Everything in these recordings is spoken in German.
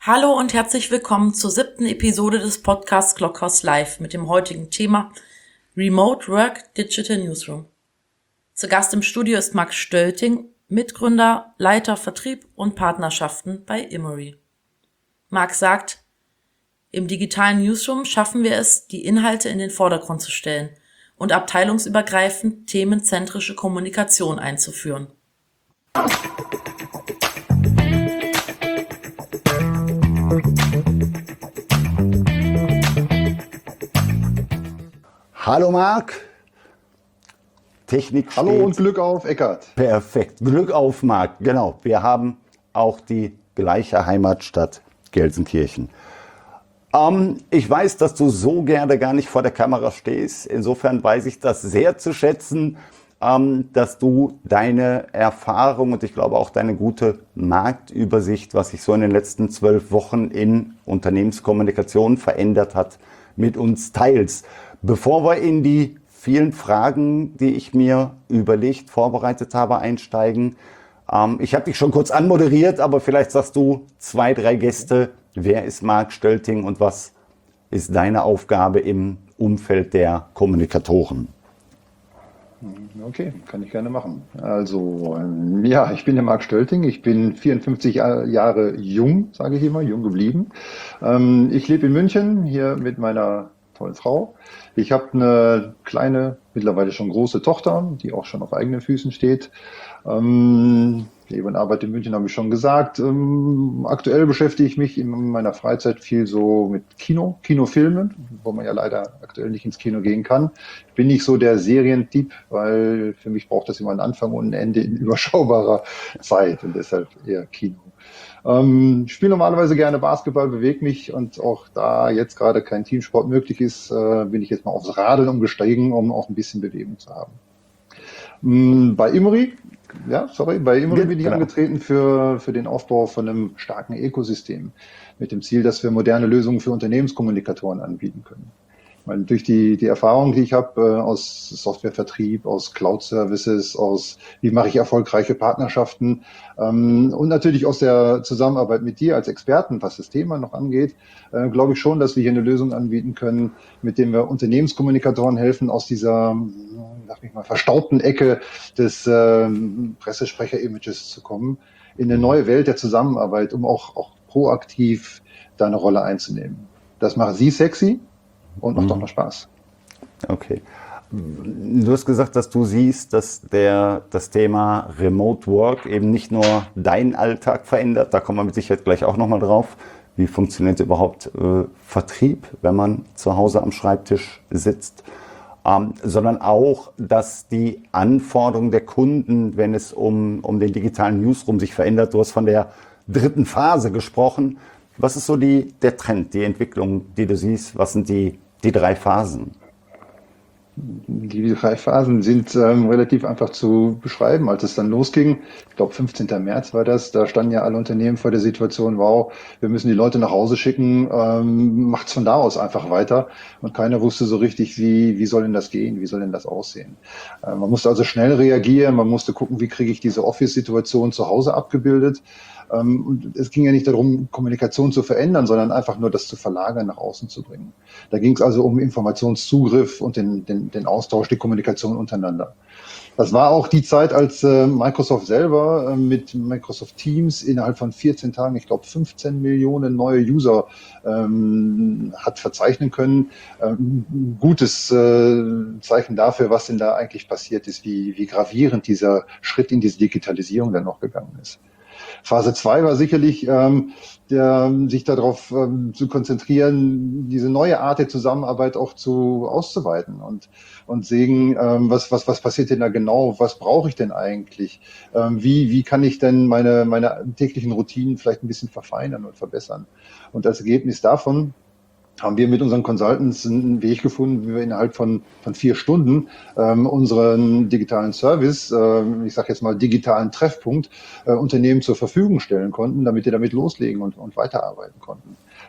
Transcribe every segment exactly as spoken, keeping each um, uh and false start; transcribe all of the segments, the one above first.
Hallo und herzlich willkommen zur siebten Episode des Podcasts Clockhouse Live mit dem heutigen Thema Remote Work Digital Newsroom. Zu Gast im Studio ist Marc Stölting, Mitgründer, Leiter Vertrieb und Partnerschaften bei Imauri. Marc sagt, im digitalen Newsroom schaffen wir es, die Inhalte in den Vordergrund zu stellen und abteilungsübergreifend themenzentrische Kommunikation einzuführen. Hallo Marc. Technik steht. Hallo und Glück auf, Eckart. Perfekt. Glück auf, Marc. Genau. Wir haben auch die gleiche Heimatstadt Gelsenkirchen. Ähm, ich weiß, dass du so gerne gar nicht vor der Kamera stehst. Insofern weiß ich das sehr zu schätzen, ähm, dass du deine Erfahrung und ich glaube auch deine gute Marktübersicht, was sich so in den letzten zwölf Wochen in Unternehmenskommunikation verändert hat, mit uns teilst. Bevor wir in die vielen Fragen, die ich mir überlegt, vorbereitet habe, einsteigen, ähm, ich habe dich schon kurz anmoderiert, aber vielleicht sagst du zwei, drei Gäste. Wer ist Marc Stölting und was ist deine Aufgabe im Umfeld der Kommunikatoren? Okay, kann ich gerne machen. Also, ähm, ja, ich bin der Marc Stölting. Ich bin vierundfünfzig Jahre jung, sage ich immer, jung geblieben. Ähm, ich lebe in München, hier mit meiner tollen Frau. Ich habe eine kleine, mittlerweile schon große Tochter, die auch schon auf eigenen Füßen steht. Ähm, lebe und arbeite in München, habe ich schon gesagt. Ähm, aktuell beschäftige ich mich in meiner Freizeit viel so mit Kino, Kinofilmen, wo man ja leider aktuell nicht ins Kino gehen kann. Ich bin nicht so der Serientyp, weil für mich braucht das immer einen Anfang und ein Ende in überschaubarer Zeit und deshalb eher Kino. Ähm, ich spiele normalerweise gerne Basketball, bewege mich und auch da jetzt gerade kein Teamsport möglich ist, äh, bin ich jetzt mal aufs Radeln umgestiegen, um auch ein bisschen Bewegung zu haben. Ähm, bei Imauri, ja, sorry, bei Imauri Ja, bin ich genau. angetreten für, für den Aufbau von einem starken Ökosystem mit dem Ziel, dass wir moderne Lösungen für Unternehmenskommunikatoren anbieten können. Weil durch die, die Erfahrung, die ich habe äh, aus Softwarevertrieb, aus Cloud-Services, aus wie mache ich erfolgreiche Partnerschaften ähm, und natürlich aus der Zusammenarbeit mit dir als Experten, was das Thema noch angeht, äh, glaube ich schon, dass wir hier eine Lösung anbieten können, mit dem wir Unternehmenskommunikatoren helfen, aus dieser, sag ich mal, verstaubten Ecke des äh, Pressesprecher-Images zu kommen, in eine neue Welt der Zusammenarbeit, um auch, auch proaktiv da eine Rolle einzunehmen. Das macht sie sexy. Und macht auch noch Spaß. Okay. Du hast gesagt, dass du siehst, dass der, das Thema Remote Work eben nicht nur deinen Alltag verändert. Da kommen wir mit Sicherheit gleich auch nochmal drauf. Wie funktioniert überhaupt äh, Vertrieb, wenn man zu Hause am Schreibtisch sitzt? Ähm, sondern auch, dass die Anforderungen der Kunden, wenn es um, um den digitalen Newsroom sich verändert. Du hast von der dritten Phase gesprochen. Was ist so die, der Trend, die Entwicklung, die du siehst? Was sind die Die drei Phasen? Die drei Phasen sind ähm, relativ einfach zu beschreiben. Als es dann losging, ich glaube fünfzehnten März war das, da standen ja alle Unternehmen vor der Situation, wow, wir müssen die Leute nach Hause schicken, ähm, macht's von da aus einfach weiter. Und keiner wusste so richtig, wie, wie soll denn das gehen, wie soll denn das aussehen. Äh, man musste also schnell reagieren, man musste gucken, wie kriege ich diese Office-Situation zu Hause abgebildet. Und es ging ja nicht darum, Kommunikation zu verändern, sondern einfach nur das zu verlagern, nach außen zu bringen. Da ging es also um Informationszugriff und den, den, den Austausch, die Kommunikation untereinander. Das war auch die Zeit, als äh, Microsoft selber äh, mit Microsoft Teams innerhalb von vierzehn Tagen, ich glaube fünfzehn Millionen neue User ähm, hat verzeichnen können. Ähm, gutes äh, Zeichen dafür, was denn da eigentlich passiert ist, wie, wie gravierend dieser Schritt in diese Digitalisierung dann noch gegangen ist. Phase zwei war sicherlich, ähm, der, sich darauf ähm, zu konzentrieren, diese neue Art der Zusammenarbeit auch zu auszuweiten und und sehen, ähm, was was was passiert denn da genau, was brauche ich denn eigentlich, ähm, wie wie kann ich denn meine meine täglichen Routinen vielleicht ein bisschen verfeinern und verbessern. Und als Ergebnis davon haben wir mit unseren Consultants einen Weg gefunden, wie wir innerhalb von, von vier Stunden ähm, unseren digitalen Service, äh, ich sage jetzt mal digitalen Treffpunkt, äh, Unternehmen zur Verfügung stellen konnten, damit die damit loslegen und, und weiterarbeiten konnten.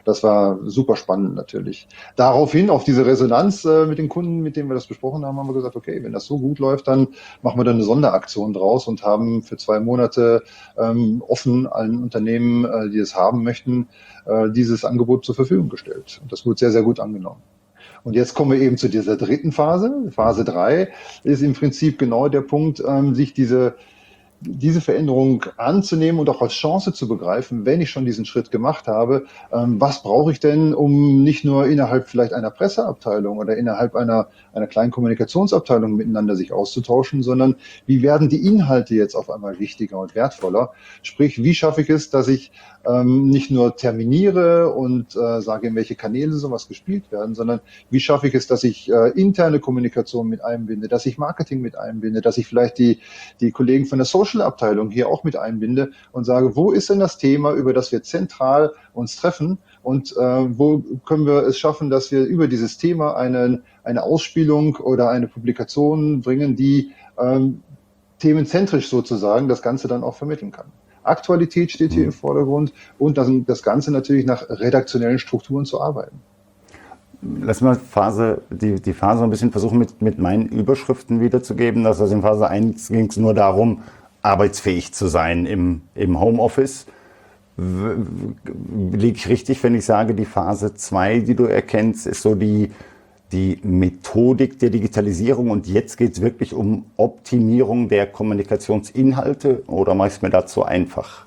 Das war super spannend natürlich. Daraufhin, auf diese Resonanz äh, mit den Kunden, mit denen wir das besprochen haben, haben wir gesagt, okay, wenn das so gut läuft, dann machen wir dann eine Sonderaktion draus und haben für zwei Monate ähm, offen allen Unternehmen, äh, die es haben möchten, äh, dieses Angebot zur Verfügung gestellt. Und das wurde sehr, sehr gut angenommen. Und jetzt kommen wir eben zu dieser dritten Phase. Phase drei ist im Prinzip genau der Punkt, ähm, sich diese diese Veränderung anzunehmen und auch als Chance zu begreifen, wenn ich schon diesen Schritt gemacht habe, ähm, was brauche ich denn, um nicht nur innerhalb vielleicht einer Presseabteilung oder innerhalb einer, einer kleinen Kommunikationsabteilung miteinander sich auszutauschen, sondern wie werden die Inhalte jetzt auf einmal wichtiger und wertvoller? Sprich, wie schaffe ich es, dass ich ähm, nicht nur terminiere und äh, sage, in welche Kanäle sowas gespielt werden, sondern wie schaffe ich es, dass ich äh, interne Kommunikation mit einbinde, dass ich Marketing mit einbinde, dass ich vielleicht die, die Kollegen von der Social Abteilung hier auch mit einbinde und sage, wo ist denn das Thema, über das wir zentral uns treffen und äh, wo können wir es schaffen, dass wir über dieses Thema eine, eine Ausspielung oder eine Publikation bringen, die ähm, themenzentrisch sozusagen das Ganze dann auch vermitteln kann. Aktualität steht hier im Vordergrund und das, das Ganze natürlich nach redaktionellen Strukturen zu arbeiten. Lass mal Phase, die, die Phase ein bisschen versuchen, mit, mit meinen Überschriften wiederzugeben. Das heißt, in Phase eins ging es nur darum, arbeitsfähig zu sein im, im Homeoffice. Liege ich richtig, wenn ich sage, die Phase zwei, die du erkennst, ist so die, die Methodik der Digitalisierung und jetzt geht es wirklich um Optimierung der Kommunikationsinhalte oder mache ich es mir dazu einfach?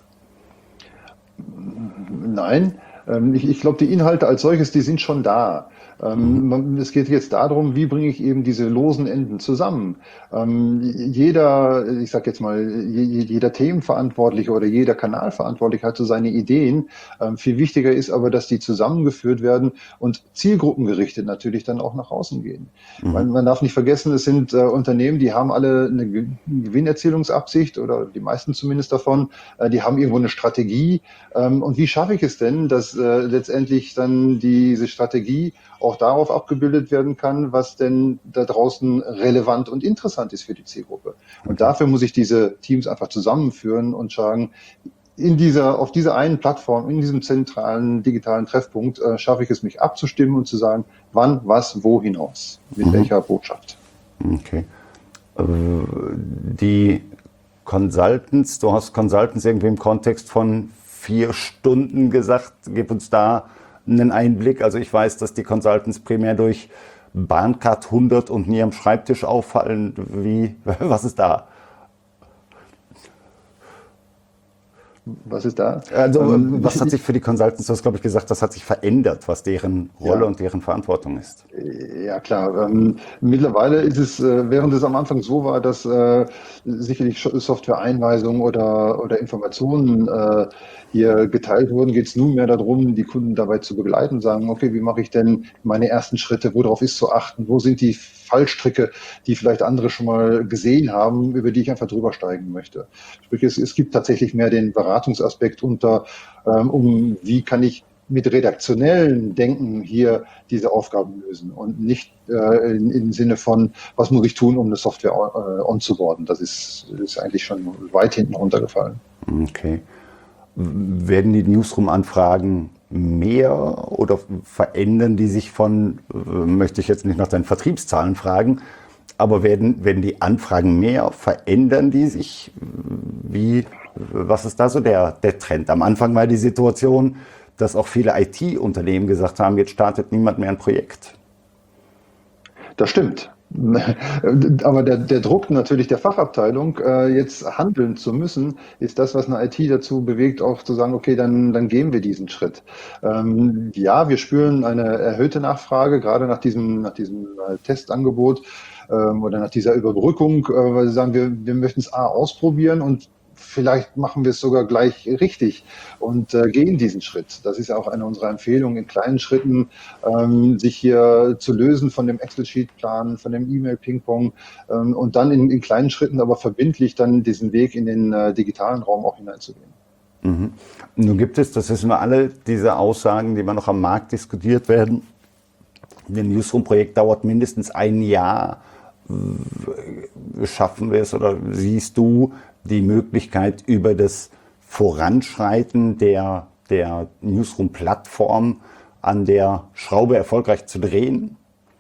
Nein, ich, ich glaube, die Inhalte als solches, die sind schon da. Ähm, es geht jetzt darum, wie bringe ich eben diese losen Enden zusammen. Ähm, jeder, ich sage jetzt mal, jeder Themenverantwortliche oder jeder Kanalverantwortliche hat so seine Ideen. Ähm, viel wichtiger ist aber, dass die zusammengeführt werden und zielgruppengerichtet natürlich dann auch nach außen gehen. Mhm. Man, man darf nicht vergessen, es sind äh, Unternehmen, die haben alle eine Gewinnerzielungsabsicht oder die meisten zumindest davon. Äh, die haben irgendwo eine Strategie. Ähm, und wie schaffe ich es denn, dass äh, letztendlich dann diese Strategie auch darauf abgebildet werden kann, was denn da draußen relevant und interessant ist für die Zielgruppe. Und dafür muss ich diese Teams einfach zusammenführen und sagen, in dieser, auf dieser einen Plattform, in diesem zentralen digitalen Treffpunkt, äh, schaffe ich es, mich abzustimmen und zu sagen, wann, was, wo hinaus, mit mhm. welcher Botschaft. Okay. Äh, die Consultants, du hast Consultants irgendwie im Kontext von vier Stunden gesagt, gib uns da einen Einblick. Also ich weiß, dass die Consultants primär durch Bahncard hundert und nie am Schreibtisch auffallen. Wie, was ist da? Was ist da? Also ähm, was hat sich für die Consultants, du hast glaube ich gesagt, das hat sich verändert, was deren Rolle ja. und deren Verantwortung ist. Ja klar, ähm, mittlerweile ist es, äh, während es am Anfang so war, dass äh, sicherlich Software-Einweisungen oder, oder Informationen äh, hier geteilt wurden, geht es nunmehr darum, die Kunden dabei zu begleiten, sagen, okay, wie mache ich denn meine ersten Schritte, worauf ist zu achten, wo sind die Fallstricke, die vielleicht andere schon mal gesehen haben, über die ich einfach drüber steigen möchte. Sprich, es, es gibt tatsächlich mehr den Beratungsaspekt unter, ähm, um wie kann ich mit redaktionellen Denken hier diese Aufgaben lösen und nicht äh, in, im Sinne von, was muss ich tun, um eine Software äh, onzuboarden. Das ist, ist eigentlich schon weit hinten runtergefallen. Okay. Werden die Newsroom-Anfragen mehr oder verändern die sich von, möchte ich jetzt nicht nach deinen Vertriebszahlen fragen, aber werden, werden die Anfragen mehr, verändern die sich? Wie, was ist da so der, der Trend? Am Anfang war die Situation, dass auch viele I T-Unternehmen gesagt haben, jetzt startet niemand mehr ein Projekt. Das stimmt. Aber der, der Druck natürlich der Fachabteilung, äh, jetzt handeln zu müssen, ist das, was eine I T dazu bewegt, auch zu sagen, okay, dann, dann gehen wir diesen Schritt. Ähm, ja, wir spüren eine erhöhte Nachfrage, gerade nach diesem, nach diesem Testangebot ähm, oder nach dieser Überbrückung, äh, weil sie sagen, wir, wir möchten es A ausprobieren und vielleicht machen wir es sogar gleich richtig und äh, gehen diesen Schritt. Das ist ja auch eine unserer Empfehlungen, in kleinen Schritten ähm, sich hier zu lösen von dem Excel-Sheet-Plan, von dem E-Mail-Ping-Pong ähm, und dann in, in kleinen Schritten, aber verbindlich dann diesen Weg in den äh, digitalen Raum auch hineinzugehen. Mhm. Nun gibt es, das wissen wir alle, diese Aussagen, die immer noch am Markt diskutiert werden. Ein Newsroom-Projekt dauert mindestens ein Jahr. Schaffen wir es oder siehst du die Möglichkeit, über das Voranschreiten der, der Newsroom-Plattform an der Schraube erfolgreich zu drehen?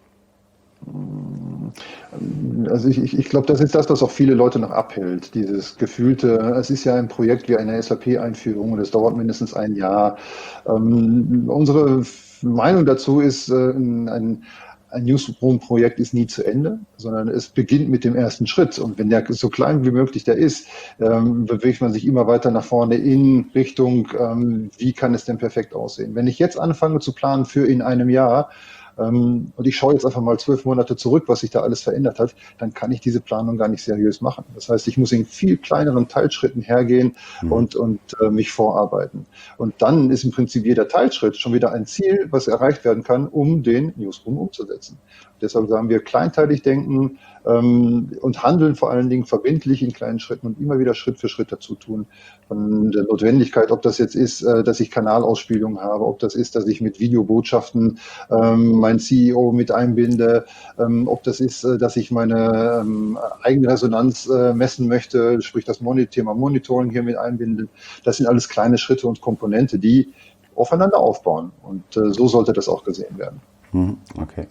Also ich, ich, ich glaube, das ist das, was auch viele Leute noch abhält. Dieses gefühlte, es ist ja ein Projekt wie eine S A P-Einführung und es dauert mindestens ein Jahr. Ähm, unsere Meinung dazu ist, äh, ein, ein Newsroom-Projekt ist nie zu Ende, sondern es beginnt mit dem ersten Schritt. Und wenn der so klein wie möglich der ist, ähm, bewegt man sich immer weiter nach vorne in Richtung, ähm, wie kann es denn perfekt aussehen. Wenn ich jetzt anfange zu planen für in einem Jahr, und ich schaue jetzt einfach mal zwölf Monate zurück, was sich da alles verändert hat, dann kann ich diese Planung gar nicht seriös machen. Das heißt, ich muss in viel kleineren Teilschritten hergehen mhm. und, und äh, mich vorarbeiten. Und dann ist im Prinzip jeder Teilschritt schon wieder ein Ziel, was erreicht werden kann, um den Newsroom umzusetzen. Und deshalb sagen wir, kleinteilig denken ähm, und handeln vor allen Dingen verbindlich in kleinen Schritten und immer wieder Schritt für Schritt dazu tun. Von der Notwendigkeit, ob das jetzt ist, äh, dass ich Kanalausspielungen habe, ob das ist, dass ich mit Videobotschaften ähm, mein C E O mit einbinde, ähm, ob das ist, äh, dass ich meine ähm, Eigenresonanz äh, messen möchte, sprich das Mon- Thema Monitoring hier mit einbinden. Das sind alles kleine Schritte und Komponente, die aufeinander aufbauen. Und äh, so sollte das auch gesehen werden. Okay.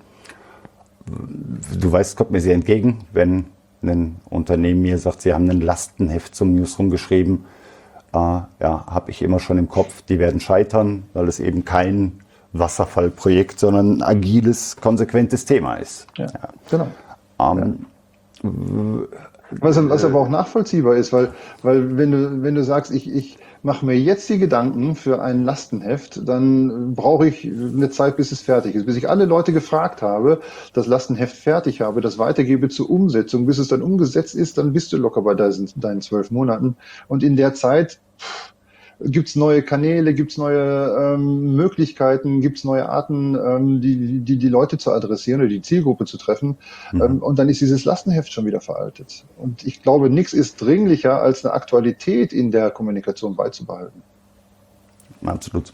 Du weißt, es kommt mir sehr entgegen, wenn ein Unternehmen mir sagt, sie haben ein Lastenheft zum Newsroom geschrieben. Äh, ja, habe ich immer schon im Kopf, die werden scheitern, weil es eben kein Wasserfallprojekt, sondern ein agiles, konsequentes Thema ist. Ja, ja. Genau. Ähm, ja. Was, was aber auch nachvollziehbar ist, weil, weil wenn du, wenn du sagst, ich, ich mache mir jetzt die Gedanken für ein Lastenheft, dann brauche ich eine Zeit, bis es fertig ist. Bis ich alle Leute gefragt habe, das Lastenheft fertig habe, das weitergebe zur Umsetzung, bis es dann umgesetzt ist, dann bist du locker bei deinen, deinen zwölf Monaten. Und in der Zeit pff, gibt's neue Kanäle, gibt's neue ähm, Möglichkeiten, gibt's neue Arten, ähm, die, die die Leute zu adressieren oder die Zielgruppe zu treffen. Mhm. Ähm, und dann ist dieses Lastenheft schon wieder veraltet. Und ich glaube, nichts ist dringlicher, als eine Aktualität in der Kommunikation beizubehalten. Absolut.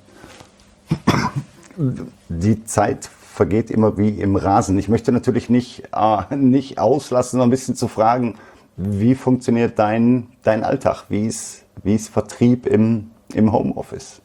Die Zeit vergeht immer wie im Rasen. Ich möchte natürlich nicht, äh, nicht auslassen, sondern ein bisschen zu fragen, wie funktioniert dein, dein Alltag? Wie ist, wie ist Vertrieb im im Homeoffice?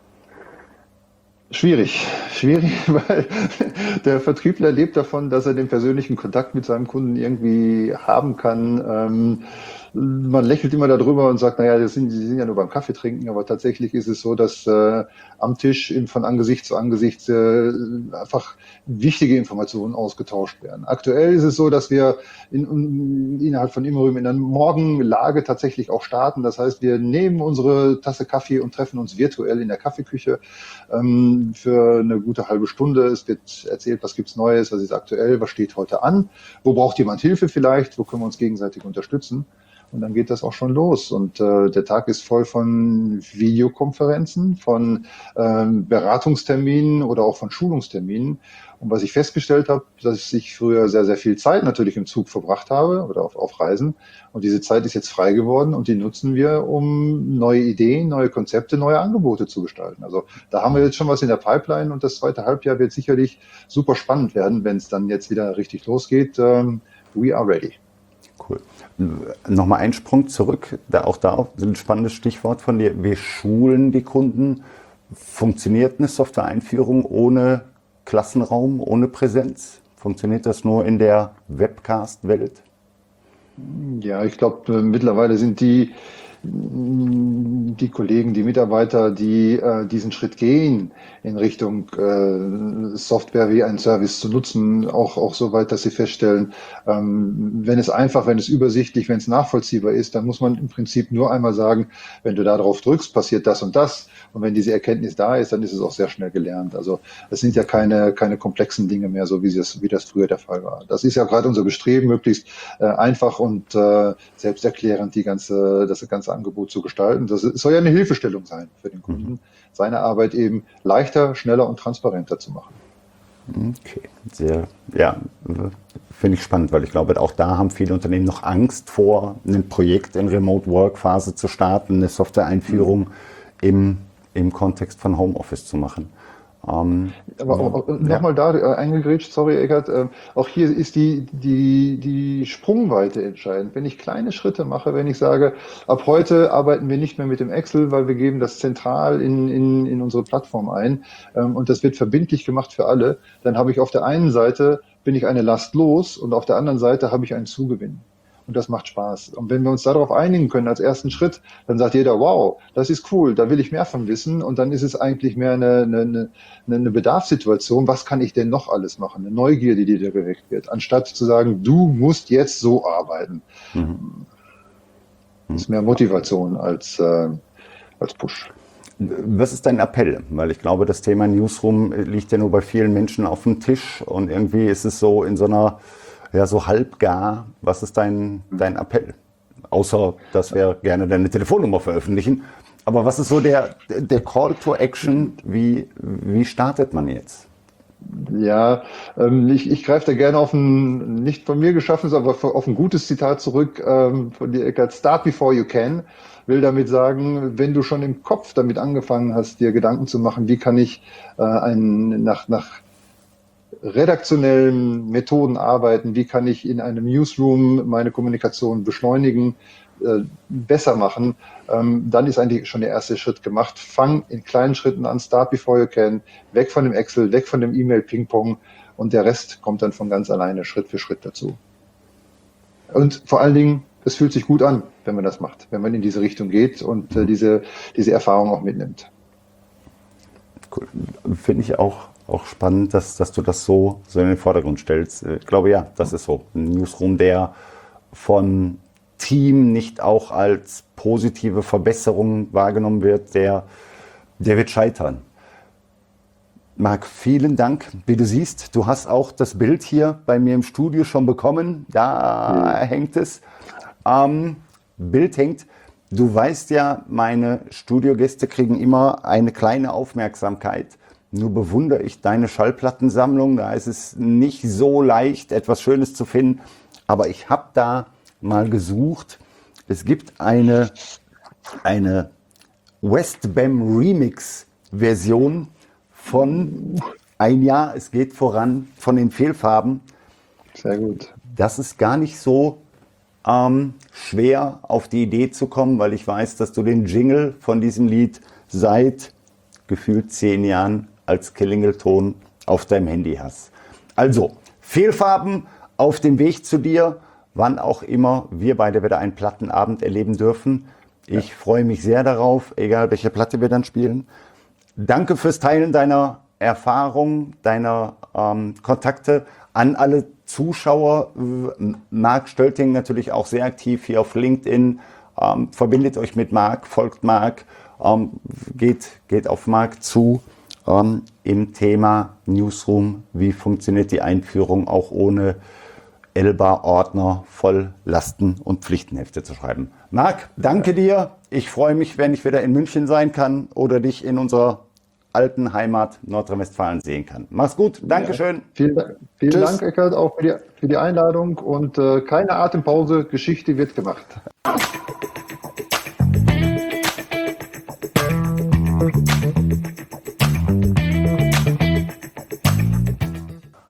Schwierig, schwierig, weil der Vertriebler lebt davon, dass er den persönlichen Kontakt mit seinem Kunden irgendwie haben kann. Ähm, man lächelt immer darüber und sagt, naja, das sind, die sind ja nur beim Kaffee trinken, aber tatsächlich ist es so, dass äh, am Tisch in, von Angesicht zu Angesicht äh, einfach wichtige Informationen ausgetauscht werden. Aktuell ist es so, dass wir in, in, innerhalb von Immerüm in einer Morgenlage tatsächlich auch starten. Das heißt, wir nehmen unsere Tasse Kaffee und treffen uns virtuell in der Kaffeeküche ähm, für eine gute halbe Stunde. Es wird erzählt, was gibt's Neues, was ist aktuell, was steht heute an, wo braucht jemand Hilfe vielleicht, wo können wir uns gegenseitig unterstützen. Und dann geht das auch schon los. Und äh, der Tag ist voll von Videokonferenzen, von ähm, Beratungsterminen oder auch von Schulungsterminen. Und was ich festgestellt habe, dass ich früher sehr, sehr viel Zeit natürlich im Zug verbracht habe oder auf, auf Reisen. Und diese Zeit ist jetzt frei geworden und die nutzen wir, um neue Ideen, neue Konzepte, neue Angebote zu gestalten. Also da haben wir jetzt schon was in der Pipeline und das zweite Halbjahr wird sicherlich super spannend werden, wenn es dann jetzt wieder richtig losgeht. Ähm, we are ready. Cool. Nochmal ein Sprung zurück, da auch da ein spannendes Stichwort von dir. Wir schulen die Kunden. Funktioniert eine Software-Einführung ohne Klassenraum, ohne Präsenz? Funktioniert das nur in der Webcast-Welt? Ja, ich glaube, mittlerweile sind die, die Kollegen, die Mitarbeiter, die äh, diesen Schritt gehen in Richtung äh, Software wie ein Service zu nutzen, auch, auch so weit, dass sie feststellen, ähm, wenn es einfach, wenn es übersichtlich, wenn es nachvollziehbar ist, dann muss man im Prinzip nur einmal sagen, wenn du da drauf drückst, passiert das und das. Und wenn diese Erkenntnis da ist, dann ist es auch sehr schnell gelernt. Also es sind ja keine, keine komplexen Dinge mehr, so wie das, wie das früher der Fall war. Das ist ja gerade unser Bestreben, möglichst äh, einfach und äh, selbsterklärend die ganze, das ganze Angebot zu gestalten. Das soll ja eine Hilfestellung sein für den Kunden, mhm. seine Arbeit eben leichter, schneller und transparenter zu machen. Okay, sehr, ja, finde ich spannend, weil ich glaube, auch da haben viele Unternehmen noch Angst vor, ein Projekt in Remote-Work-Phase zu starten, eine Software-Einführung mhm. im, im Kontext von Homeoffice zu machen. Ähm, Aber ja. auch, nochmal da äh, eingegrätscht, sorry Eckart, äh, auch hier ist die, die, die Sprungweite entscheidend. Wenn ich kleine Schritte mache, wenn ich sage, ab heute arbeiten wir nicht mehr mit dem Excel, weil wir geben das zentral in, in, in unsere Plattform ein, ähm, und das wird verbindlich gemacht für alle, dann habe ich auf der einen Seite, bin ich eine Last los und auf der anderen Seite habe ich einen Zugewinn. Und das macht Spaß. Und wenn wir uns darauf einigen können als ersten Schritt, dann sagt jeder, wow, das ist cool, da will ich mehr von wissen. Und dann ist es eigentlich mehr eine, eine, eine Bedarfssituation. Was kann ich denn noch alles machen? Eine Neugierde, die dir geweckt wird. Anstatt zu sagen, du musst jetzt so arbeiten. Mhm. Das ist mehr Motivation als, äh, als Push. Was ist dein Appell? Weil ich glaube, das Thema Newsroom liegt ja nur bei vielen Menschen auf dem Tisch und irgendwie ist es so in so einer, ja, so halbgar. Was ist dein, dein Appell? Außer, dass wir gerne deine Telefonnummer veröffentlichen. Aber was ist so der, der Call to Action? Wie, wie startet man jetzt? Ja, ähm, ich, ich greife da gerne auf ein, nicht von mir geschaffenes, aber auf ein gutes Zitat zurück, ähm, von dir, Eckart. Start before you can. Will damit sagen, wenn du schon im Kopf damit angefangen hast, dir Gedanken zu machen, wie kann ich äh, einen, nach, nach redaktionellen Methoden arbeiten, wie kann ich in einem Newsroom meine Kommunikation beschleunigen, äh, besser machen, ähm, dann ist eigentlich schon der erste Schritt gemacht. Fang in kleinen Schritten an, start before you can, weg von dem Excel, weg von dem E-Mail-Ping-Pong und der Rest kommt dann von ganz alleine Schritt für Schritt dazu. Und vor allen Dingen, es fühlt sich gut an, wenn man das macht, wenn man in diese Richtung geht und äh, diese, diese Erfahrung auch mitnimmt. Cool. Finde ich auch, auch spannend, dass, dass du das so, so in den Vordergrund stellst. Ich glaube, ja, das ist so. Ein Newsroom, der von Team nicht auch als positive Verbesserung wahrgenommen wird, der, der wird scheitern. Marc, vielen Dank. Wie du siehst, du hast auch das Bild hier bei mir im Studio schon bekommen. Da mhm. hängt es. Ähm, Bild hängt. Du weißt ja, meine Studiogäste kriegen immer eine kleine Aufmerksamkeit. Nur bewundere ich deine Schallplattensammlung. Da ist es nicht so leicht, etwas Schönes zu finden. Aber ich habe da mal gesucht. Es gibt eine, eine Westbam Remix Version von Ein Jahr, es geht voran, von den Fehlfarben. Sehr gut. Das ist gar nicht so ähm, schwer auf die Idee zu kommen, weil ich weiß, dass du den Jingle von diesem Lied seit gefühlt zehn Jahren als Klingelton auf deinem Handy hast. Also, Fehlfarben auf dem Weg zu dir, wann auch immer wir beide wieder einen Plattenabend erleben dürfen. Ich ja. freue mich sehr darauf, egal welche Platte wir dann spielen. Danke fürs Teilen deiner Erfahrungen, deiner ähm, Kontakte an alle Zuschauer. Marc Stölting natürlich auch sehr aktiv hier auf LinkedIn. Ähm, verbindet euch mit Marc, folgt Marc, ähm, geht, geht auf Marc zu ähm, im Thema Newsroom. Wie funktioniert die Einführung auch ohne Elba-Ordner voll Lasten- und Pflichtenhefte zu schreiben. Marc, danke dir. Ich freue mich, wenn ich wieder in München sein kann oder dich in unserer alten Heimat Nordrhein-Westfalen sehen kann. Mach's gut. Dankeschön. Ja, vielen Dank, vielen Tschüss. Dank, Eckart, auch für die, für die Einladung und äh, keine Atempause. Geschichte wird gemacht.